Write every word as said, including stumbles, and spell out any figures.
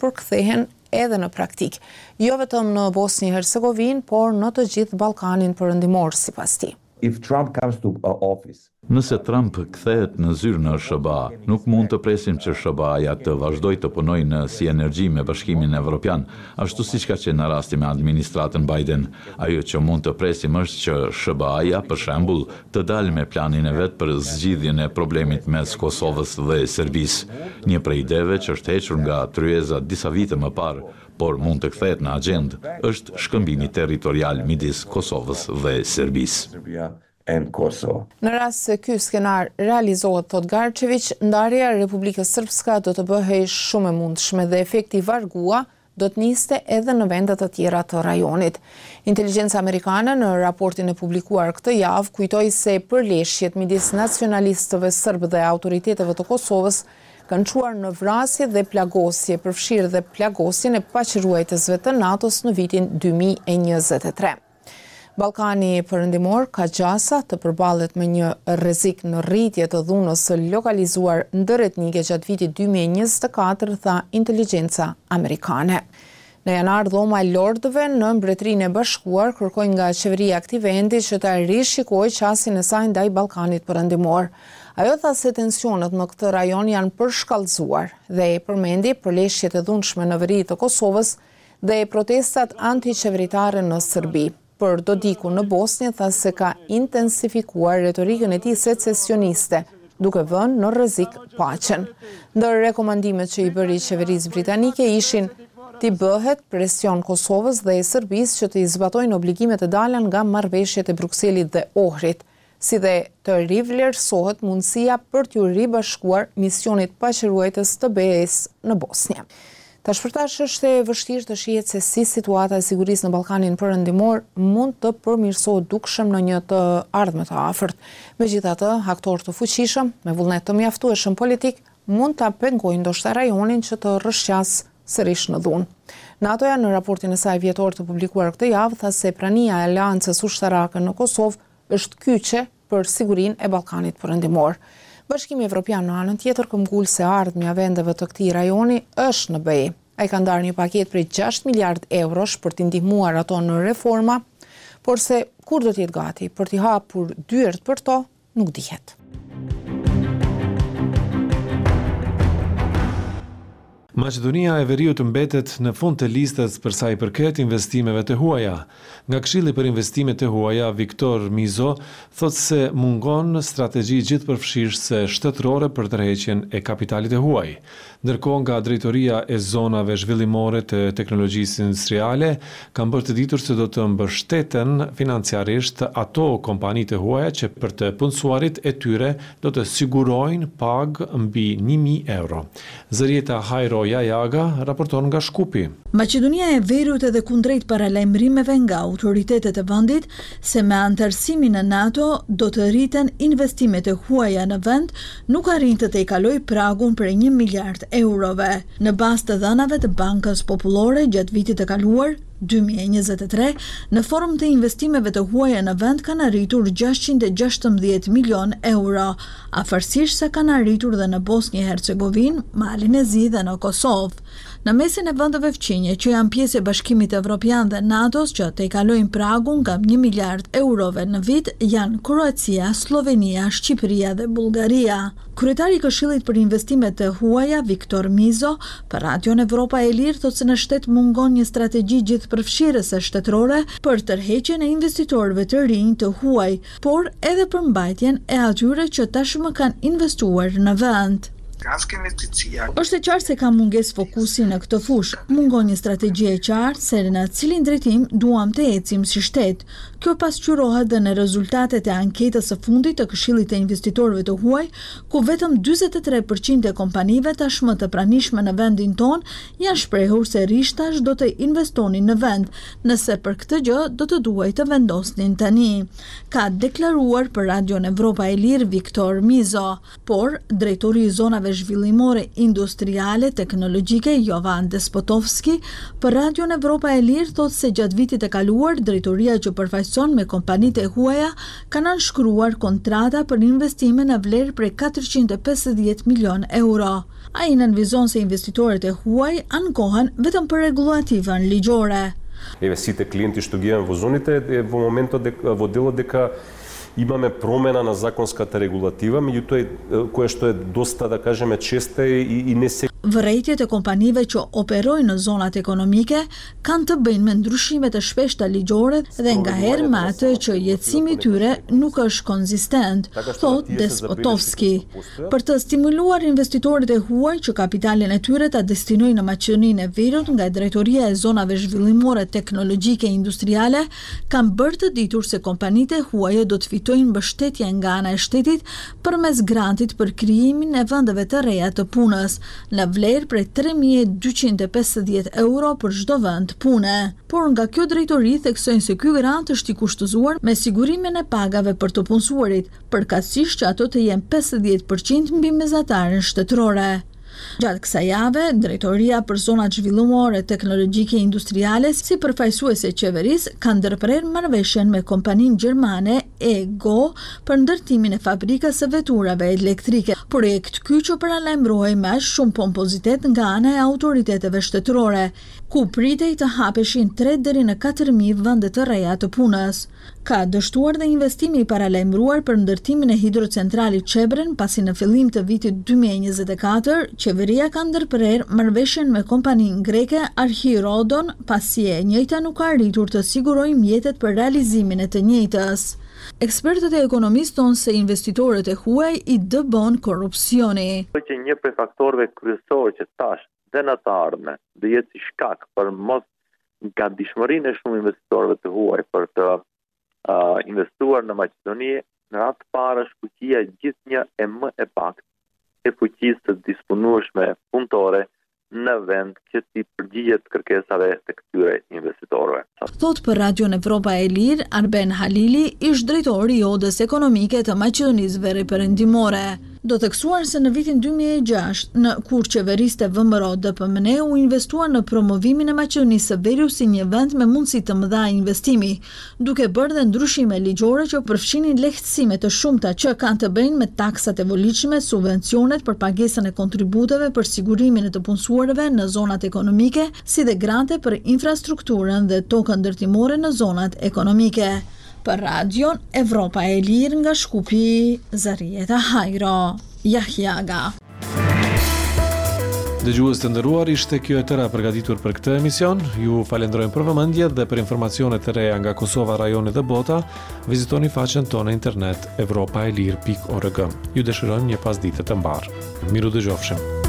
përkthehen edhe në praktik, jo vetëm në Bosnjë-Hercegovinë, por në të gjithë Ballkanin Perëndimor, sipas tij. If Trump comes to uh, office, Nëse Trump kthehet në zyrë në S B A, nuk mund të presim që S B A-ja të vazhdojë të punojë në sinergji me Bashkimin Evropian, ashtu siç ka qenë në rastin me administratën Biden. Ajo që mund të presim është që S B A-ja, për shembull, të dalë me planin e vet për zgjidhjen e problemit mes Kosovës dhe Serbisë. Një prej ideve që është hequr nga tryeza disa vite më parë, por mund të kthehet në agjendë, është shkëmbimi territorial midis Kosovës dhe Serbisë. Serbia and Kosovo. Në rast se ky skenar realizohet, thot Garčević, ndarja e Republikës Srpska do të bëhej shumë e mundshme dhe efekti vargua do të niste edhe në vendet të tjera të rajonit. Inteligjenca amerikane në raportin e publikuar këtë javë kujtoi se përleshjet midis nacionalistëve serb dhe autoriteteve të Kosovës kanë çuar në vrasje dhe plagosje, përfshirë dhe plagosjen e paqëruesve të NATO-s në vitin dy mijë e njëzet e tre. Ballkani Perëndimor ka gjasa të përballet me një rrezik në rritje të dhunës së lokalizuar ndërretnike gjatë vitit dy mijë e njëzet e katër, tha inteligjenca amerikane. Në janar, Dhoma e Lordëve në Mbretërinë e Bashkuar kërkoi nga qeveria e këtij vendi që ta rishikojë qasjen e saj ndaj Ballkanit Perëndimor. Ajo tha se tensionet në këtë rajon janë përshkallëzuar dhe e përmendi përleshjet e dhunshme në veri të Kosovës dhe protestat antiqeveritare në Serbi. Për Dodiku në Bosnjë tha se ka intensifikuar retorikën e tij secesioniste, duke vënë në rrezik paqen. Ndër rekomandimet që i bëri qeverisë britanike ishin t'i bëhet presion Kosovës dhe Serbisë që të zbatojnë obligimet e dala nga marrëveshjet e Brukselit dhe Ohrit, si dhe të rivlerësohet mundësia për t'u ribashkuar misionit paqërues të B E-s në Bosnjë. Tash përtash është e vështirë të shihet se si situata e sigurisë në Ballkanin Perëndimor mund të përmirësohet dukshëm në një të ardhme të afërt. Megjithatë, aktorë të fuqishëm me vullnet të mjaftueshëm politik mund ta pengojnë ndoshta rajonin që të rrëshqas sërish në dhunë. NATO-ja në raportin e saj vjetor të publikuar këtë javë tha se prania e aleancës ushtarake në Kosovë është kyçe për sigurinë e Ballkanit Perëndimor. Bashkimi Evropian në anën tjetër këmbgulse e ardhmja vendeve të këtij rajoni është në B E. Ai ka ndarë një paketë prej gjashtë miliardë eurosh për t'i ndihmuar ato në reforma, por se kur do të jetë gati për t'i hapur dyert për to, nuk dihet. Maqedonia e Veriut mbetet në fund të listës për sa i përket investimeve të huaja. Nga Këshilli për investimet të huaja, Viktor Mizo thotë se mungon strategji gjithëpërfshirëse shtetërore për tërheqjen e kapitalit të huaj. Ndërkohë nga drejtoria e zonave zhvillimore të teknologjisë industriale kanë bërë të ditur se do të mbështeten financiarisht ato kompani të huaja që për të punësuarit e tyre do të sigurojnë pagë mbi një mijë euro. Zërieta Hajroja Jaga raporton nga Shkupi. Maqedonia e Veriut edhe kundrejt paralajmërimeve nga autoritetet e vendit se me antarësimin në NATO do të rriten investimet e huaja në vend, nuk arrin të tejkaloj pragun për një miliard eurove. Në bazë të dhënave të Bankës Popullore gjatë vitit të kaluar, dy mijë e njëzet e tre, në formë të investimeve të huaja në vend kanë arritur gjashtëqind e gjashtëmbëdhjetë milion euro, afërsisht se kanë arritur dhe në Bosnjë e Hercegovinë, Malin e Zi dhe në Kosovë. Në mesin e vendeve fqinje që janë pjesë e Bashkimit Evropian dhe NATO-s që tejkalojnë pragun nga një miliard eurove në vit janë Kroacia, Slovenia, Shqipëria dhe Bullgaria. Kryetari i Këshillit për investimet të huaja, Viktor Mizo, për Radion Evropa e Lirë thotë se në shtet mungon një strategji gjithëpërfshirëse shtetërore për tërheqjen e investitorëve të rinj të huaj, por edhe për mbajtjen e atyre që tashmë kanë investuar në vend. Është e qartë se ka mungesë fokusi në këtë fushë. Mungon një strategji e qartë se në cilin drejtim duam të ecim si shtet. Kjo pasqyrohet dhe në rezultatet e anketës së fundit të Këshillit të investitorëve të huaj, ku vetëm dyzet e tre përqind e kompanive tashmë të pranishme në vendin ton janë shprehur se rishtash do të investonin në vend, nëse për këtë gjë do të duaj të vendosnin tani. Ka deklaruar për Radion Evropa e Lirë Viktor Mizo, por drejtori i zonave zhvillimore industriale teknologjike Jovan Despotovski për Radion Evropa e Lirë thotë se gjatë vitit e kaluar drejtoria që përfaqëson me kompanitë e huaja kanë nënshkruar kontrata për investime në vlerë prej katërqind e pesëdhjetë milion euro. Ai nënvizon se investitorët e huaj ankohen vetëm për rregulativën ligjore. Еве сите клиенти што ги имаме во зоните е во моментот дека во делот дека имаме промена на законската регулатива, меѓутоа кое што е доста, да кажеме, честа и, и не се Vërejtjet e kompanive që operojnë në zonat ekonomike kanë të bëjnë me ndryshime të shpeshta ligjore dhe ngaherë me atë që jetësimi i tyre nuk është konzistent, thot Despotovski. Për të stimuluar investitorët e huaj që kapitalin e tyre ta destinojnë në Maqedoninë e Veriut, nga drejtoria e zonave zhvillimore teknologjike e industriale kanë bërë të ditur se kompanitë e huaja do të fitojnë mbështetje nga ana e shtetit përmes grantit për krijimin e vendeve të reja të punës, në vlerë prej tre mijë e dyqind e pesëdhjetë euro për çdo vend pune. Por nga kjo drejtori theksojnë se ky grant është i kushtëzuar me sigurimin e pagave për të punësuarit, përkatësisht që ato të jenë pesëdhjetë përqind mbi mesatarin shtetërore. Gjatë kësaj jave, Drejtoria për Zonat Zhvillimore Teknologjike Industriale si përfaqësuese e qeverisë ka ndërprerë marrëveshjen me kompaninë gjermane E G O për ndërtimin e fabrikës së veturave elektrike. Projekt ky që paralajmërohej me aq shumë pompozitet nga ana e autoriteteve shtetërore, ku pritej të hapeshin tre deri në katër mijë vende të reja të punës. Ka dështuar dhe investimi i paralajmëruar për ndërtimin e hidrocentralit Çebren, pasi në fillim të vitit dy mijë e njëzet e katër, qeveria ka ndërprerë marrëveshjen me kompaninë greke Archirodon, pasi e njëjta nuk ka arritur të sigurojë mjetet për realizimin e të njëjtës. Ekspertët e ekonomisë thonë se investitorët e huaj i dëbon korrupsioni. Që një prej faktorëve kryesorë që tash dhe në të ardhme dhe jetë si shkak për mos gatishmërinë e shumë investitorëve të huaj për të uh, investuar në Maqedoni, në radhë të parë është fuqia gjithnjë e më e paktë e fuqisë të disponueshme punëtore në vend që ti përgjigjet kërkesave të këtyre investitorëve. Thot për Radion Evropa e Lirë, Arben Halili, ish drejtori i Odës Ekonomike të Maqedonisë Veriperëndimore. Do theksuar se në vitin dy mijë e gjashtë, në kur qeveriste V M R O D P M N u investuar në promovimin e Maqedonisë së Veriut si një vend me mundësi të mëdha investimi, duke bërë dhe ndryshime ligjore që përfshinin lehtësime të shumta që kanë të bëjnë me taksat e volitshme, subvencionet për pagesën e kontributeve për sigurimin e të punësuarve në zonat ekonomike, si dhe grante për infrastrukturën dhe tokën ndërtimore në zonat ekonomike. Për Radion Evropa e Lirë nga Shkupi, Zarieta Hajro, Jahjaga. Dëgjues të nderuar, ishte kjo e tëra përgatitur për këtë emision. Ju falenderojmë për vëmendjen dhe për informacione të reja nga Kosova, rajone dhe bota, vizitoni faqen tonë internet evropaelir pikë org. Ju dëshirojmë një pasditë të mbarë. Miru dëgjofshim.